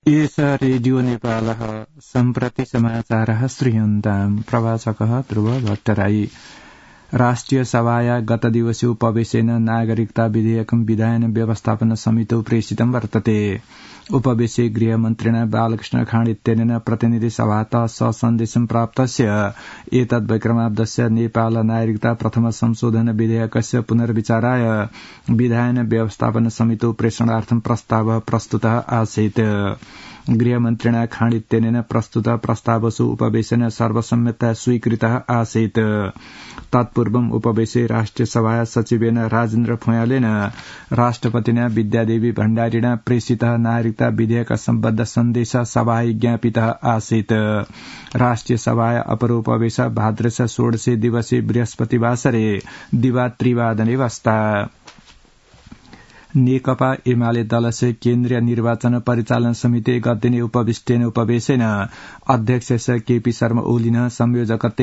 एष रेडियो नेपालः सम्प्रति समाचारः श्रूयन्ताम् प्रवाचकः ध्रुव भट्टराई। राष्ट्रिय सभाया गतदिवसे उपवेशेन नागरिकता विधेयकं विधायन व्यवस्थापन समितौ प्रेषितं वर्तते। उपवेशे गृहमन्त्रिणा बालकृष्ण खाँडित्यनेन प्रतिनिधि सभातः ससन्देशं प्राप्तस्य एतद्विक्रमाब्दस्य नेपाल नागरिकता प्रथम संशोधन विधेयकस्य पुनर्विचाराय विधायन व्यवस्थापन समितौ प्रेषणार्थं प्रस्तावः प्रस्तुतः आसीत्। गृहमन्त्रिणा खाँडित्यनेन प्रस्तुत प्रस्तावसु उपवेशेन सर्वसम्मत्या स्वीकृतः आसीत्। तत्पूर्वम् उपवेशे राष्ट्रिय सभाया सचिवेन राजेन्द्र फुयालेन राष्ट्रपतिना विद्यादेवी भण्डारिणा प्रेषितः नागरिकता विधेयक सम्बद्ध सन्देश सभायै ज्ञापितः आसीत्। राष्ट्रिय सभाया अपरोपवेश भाद्रस्य 16 दिवसे बृहस्पतिवासरे दिवा 3 वाजता। नेकपा एमाले दलस्य केन्द्रीय निर्वाचन परिचालन समिति गद्दिने उपविष्टेन उपवेशेन अध्यक्ष केपी शर्मा ओलिन संयोजकत्वे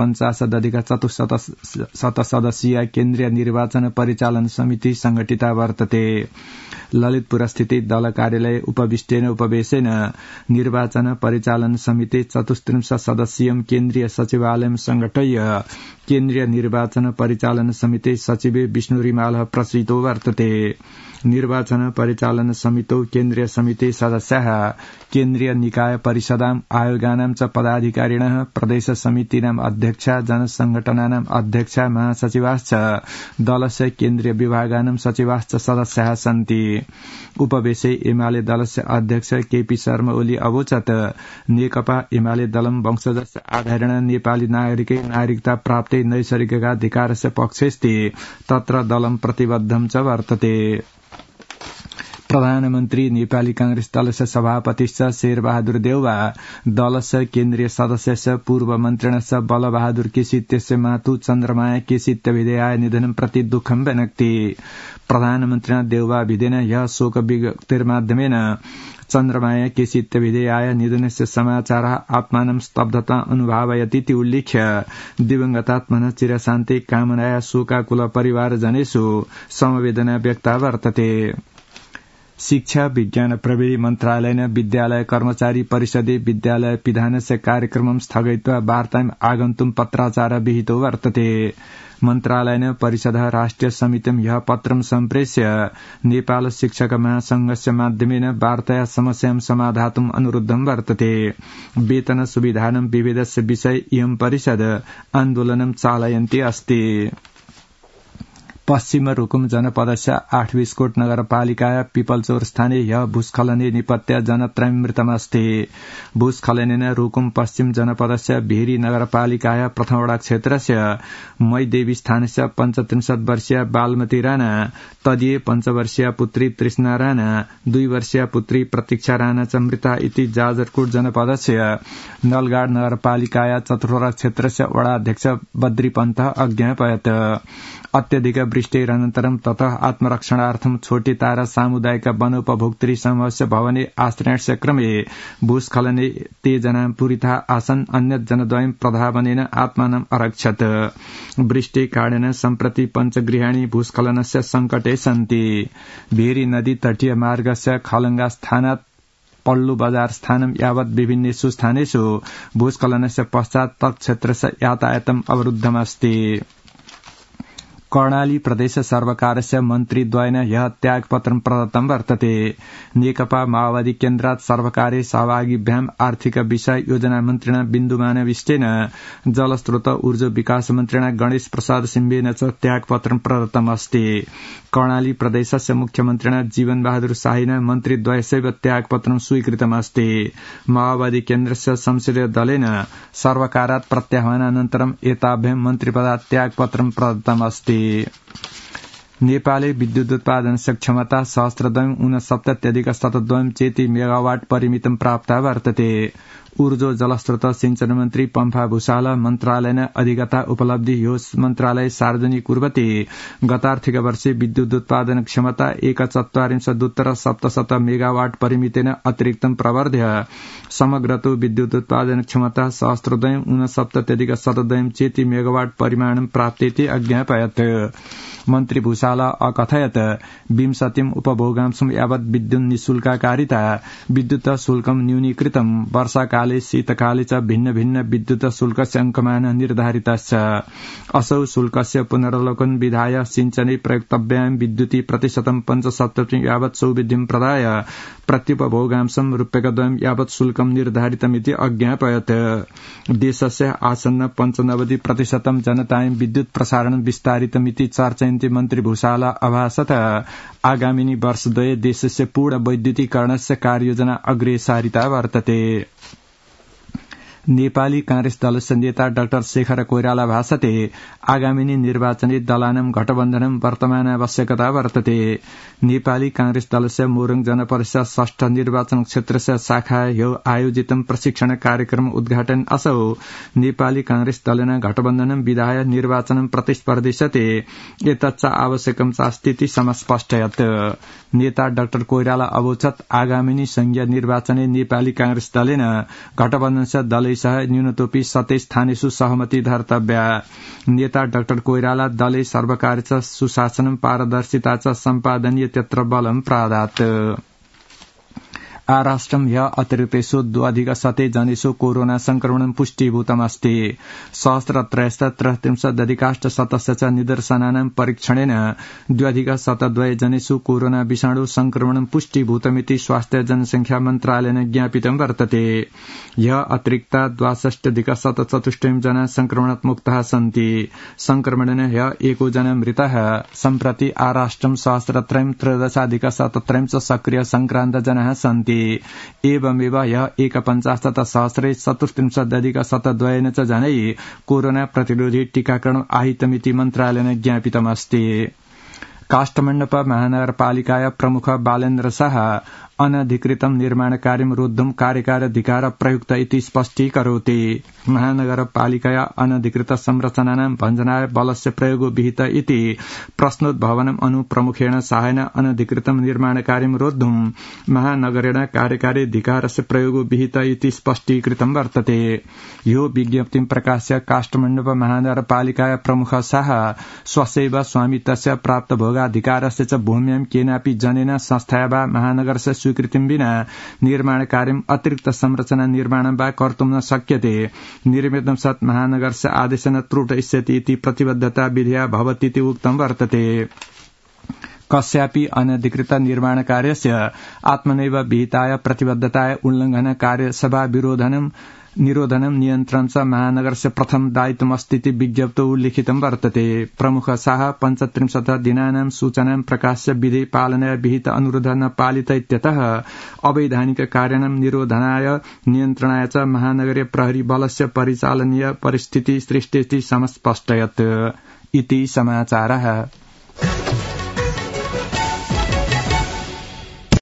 49 सदस्यीय केन्द्रीय निर्वाचन परिचालन समिति संगठिता वर्तते। ललितपुरस्थित दल कार्यालय उपविष्टेन उपवेशेन निर्वाचन परिचालन समिति 34 सदस्यीयं केन्द्रीय सचिवालयं संघटय्य केन्द्रीय निर्वाचन परिचालन समिति सचिवे विष्णु रिमाल प्रसिद्धो वर्तते। निर्वाचन परिचालन समितौ केन्द्रीय समिति सदस्याः केन्द्रीय निकाय परिषदाम् आयोगानां च पदाधिकारिणः प्रदेश समितीनाम् अध्यक्षा जनसंघटनानाम् अध्यक्षा महासचिवाश्च दलस्य केन्द्रीय विभागानां सचिवाश्च सदस्याः सन्ति। उपवेशे एमाले दलस्य अध्यक्ष केपी शर्मा ओली अवोचत् नेकपा एमाले दलं वंशजस्य आधारेण नेपाली नागरिकै नागरिकता प्राप्ते नैसर्गिकाधिकारस्य पक्षेस्ति तत्र दलं प्रतिबद्धं च वर्तते। प्रधानमन्त्री नेपाली कांग्रेस दलस्य सभापतिश्च शेरबहादुर देउवा दलस्य केन्द्रीय सदस्यस्य पूर्व मन्त्रिणश्च बलबहादुर केसीत्यस्य मातु चन्द्रमाया केसीत्यभिधेयाय निधनं प्रति दुःखं व्यनक्ति। प्रधानमन्त्रिणा देउवा विधेन यः शोक विज्ञप्तिर्माध्यमेन चन्द्रमाया केसीत्यभिधेयाय निधनस्य समाचारः आत्मानं स्तब्धता अनुभावयतीति उल्लिख्य दिवंगतात्मनः चिरशान्ति कामनाया शोकाकुल परिवारजनेषु समवेदना व्यक्ता वर्तते। शिक्षा विज्ञान प्रविधि मन्त्रालयेन विद्यालय कर्मचारी परिषदे विद्यालय पिधानस्य कार्यक्रमं स्थगयित्वा वार्ताम् आगन्तुं पत्राचार विहितो वर्तते। मन्त्रालयेन परिषदः राष्ट्रिय समितिं यः पत्रं सम्प्रेष्य नेपाल शिक्षक महासंघस्य माध्यमेन वार्ताया समस्यां समाधातुम् अनुरुद्धं वर्तते। वेतन सुविधानां विभेदस्य विषये इयं परिषद आन्दोलनं चालयन्ती अस्ति। पश्चिम रुकुम जनपदस्य 8 विस्कोट नगरपालिकाया पिपलचौर स्थाने यह भूस्खलने निपत्य जनत्रयं मृतमस्ति। भूस्खलनेन रुकुम पश्चिम जनपदस्य भेरी नगरपालिकाया प्रथमवडा क्षेत्रस्य मैदेवी स्थानस्य 35 वर्षीय बालमती राणा, तदीय 5 वर्षीय पुत्री तृष्णा राणा, 2 वर्षीय पुत्री प्रतीक्षा राणा च मृता इति जाजरकोट जनपदस्य नलगाड नगरपालिकाया चतुर्थवडा क्षेत्रस्य वडाध्यक्ष बद्री पन्थ अज्ञापयत्। अत्यधिक वृष्टिरनन्तरं ततः आत्मरक्षणार्थं छोटी तारा सामुदायिक वनोपभोक्तृ समूहस्य भवने आश्रयस्य क्रमे भूस्खलने ते जना पूरिता आसन्। अन्य जनद्वयं प्रधावनेन आत्मानं अरक्षत्। वृष्टिकारणेन सम्प्रति 5 गृहाणि भूस्खलनस्य सङ्कटे सन्ति। भेरी नदी तटीय मार्गस्य खलङ्गा स्थानात् पल्लु बजार स्थानं यावत् विभिन्नेषु स्थानेषु भूस्खलनस्य पश्चात् तत्क्षेत्रस्य यातायातम् अवरुद्धमस्ति। कर्णाली प्रदेश सर्वकारस्य मन्त्रीद्वयेन यः त्यागपत्रं प्रदत्तं वर्तते। नेकपा माओवादी केन्द्रात् सर्वकारे सहभागिभ्याम् आर्थिक विषय योजना मन्त्रिणा बिन्दुमानविष्टेन जलस्रोत ऊर्जा विकास मन्त्रिणा गणेश प्रसाद सिंहेन च त्यागपत्रं प्रदत्तम् अस्ति। कर्णाली प्रदेशस्य मुख्यमन्त्रिणा जीवन बहादुर शाहिन मन्त्रीद्वयस्यैव त्यागपत्रं स्वीकृतमस्ति। माओवादी केन्द्रस्य संसदीय दलेन सर्वकारात् प्रत्याह्वानानन्तरम् एताभ्यां मन्त्रिपदात् त्यागपत्रं प्रदत्तमस्ति। नेपाले विद्युत उत्पादनस्य क्षमता 1069,000 चेति मेगावाट परिमितं प्राप्ता वर्तते। ऊर्जा जलस्रोत सिंचन मन्त्री पम्फा भूषाल मन्त्रालयन अधिगता उपलब्धि यो मन्त्रालय सार्वजनिक कुर्वते गत आर्थिक वर्षे विद्युत उत्पादन क्षमता 1,42,7 मेगावाट परिमितेन अतिरिक्तं प्रवर्ध्य समग्रतो विद्युत उत्पादन क्षमता सहस्रोदयं 69,7 चेति मेगावाट परिमाणं प्राप्तेति अज्ञापयत्। मन्त्री भूषाल अकथयत् विंशतिम् उपभोगांशं यावत् विद्युत निशुल्काकारिता विद्युत शुल्कं न्यूनीकृतं वर्षाकाले शीतकाले च भिन्न भिन्न विद्युत शुल्कस्य अङ्कमान निर्धारितश्च। असौ शुल्कस्य पुनरवलोकन विधाय सिंचने प्रयोक्तव्यां विद्युति प्रतिशतं 75 यावत् सौविध्यं प्रदाय प्रत्युपभोगांशं रूप्यकद्वयं यावत् शुल्कं निर्धारितमिति अज्ञापयत्। देशस्य आसन्न 95% जनतायं विद्युत प्रसारण विस्तारितमिति चर्चयन्ति मन्त्री भूषाल अभासत आगामिनि वर्षद्वये देशस्य पूर्ण वैद्युतीकरणस्य कार्ययोजना अग्रेसारिता वर्तते। नेपाली कांग्रेस दलस्य नेता डाक्टर शेखर कोइराला भाषते आगामिनी निर्वाचने दलानां गठबन्धनं वर्तमान आवश्यकता वर्तते। नेपाली कांग्रेस दलस्य मोरङ जनपरिषद 6 निर्वाचन क्षेत्रस्य शाखा ह्यो आयोजितं प्रशिक्षण कार्यक्रम उद्घाटन असौ नेपाली कांग्रेस दलेन गठबन्धनं विधाय निर्वाचनं प्रतिस्पर्धिष्यते एतच्च आवश्यकं चास्तीति समस्पष्टयत्। नेता डाक्टर कोइराला अवोचत् आगामिनी संघीय निर्वाचने नेपाली कांग्रेस दलेन गठबन्धनस्य दलै सह न्यूनतोपि 27 स्थानेषु सहमति धर्तव्या। नेता डाक्टर कोइराला दलै सर्वकार च सुशासनं पारदर्शिता च सम्पादनीय त्यत्र बलं प्रादात्। आराष्ट्रं ह्य अतिरिक्तेषु 2,7 जनेषु कोरोना संक्रमणं पुष्टीभूतमस्ति। 1,333 च निदर्शनानां परीक्षणेन 2,7 जनेषु कोरोना विषाणु संक्रमणं पुष्टीभूतमिति स्वास्थ्य जनसंख्या मन्त्रालयेन ज्ञापितं वर्तते। ह्य अतिरिक्त 62,174 जना संक्रमणात् मुक्ताः सन्ति। संक्रमणेन ह्य 1 जना मृतः। सम्प्रति आराष्ट्रं 13,000 च सक्रिय संक्रान्त जनाः सन्ति। एवमेव ह्य 51,34,132 च जनै कोरोना प्रतिरोधी टीकाकरण आहितमिति मन्त्रालयेन ज्ञापितमस्ति। काष्ठमण्डप महानगरपालिकाया प्रमुख बालेन्द्र शाह अनधिकृतं निर्माण कार्यं रोद्धुं कार्यकाराधिकार प्रयुक्त इति स्पष्टीकरोति। महानगरपालिकया अनधिकृत संरचनानां भञ्जनाय बलस्य प्रयोगो विहित इति प्रश्नोद्भवनम् अनुप्रमुखेण शाहेन अनधिकृतं निर्माण कार्यं रोद्धुं महानगरेण कार्यकाराधिकारस्य प्रयोगो विहित इति स्पष्टीकृतं वर्तते। यो विज्ञप्तिं प्रकाश्य काष्ठमण्डप महानगरपालिकाया प्रमुख शाह स्वस्यैव स्वामित्वस्य प्राप्त भोगाधिकारस्य च भूम्यां केनापि जनेन संस्थाया वा महानगरस्य स्वीकृतिं विना निर्माण कार्यम् अतिरिक्त संरचना निर्माणं वा कर्तुं न शक्यते। निर्मितं सत् महानगरस्य आदेशेन त्रुटयिष्यति इति प्रतिबद्धता विधेया भवतीति उक्तं वर्तते। कस्यापि अनधिकृत निर्माण कार्यस्य आत्मनैव विहिताय प्रतिबद्धताय उल्लङ्घन कार्यसभा निरोधनं नियन्त्रण च महानगरस्य प्रथम दायित्वमस्तीति विज्ञप्तौ उल्लिखितं वर्तते। प्रमुख शाह 35 दिनानां सूचनां प्रकाश्य विधि पालनाय विहित अनुरोध न पालित इत्यतः अवैधानिक कार्याणां निरोधनाय नियन्त्रणाय च महानगरीय प्रहरी बलस्य परिचालनीय परिस्थिति सृष्टिति समस्पष्टयत् इति समाचारः।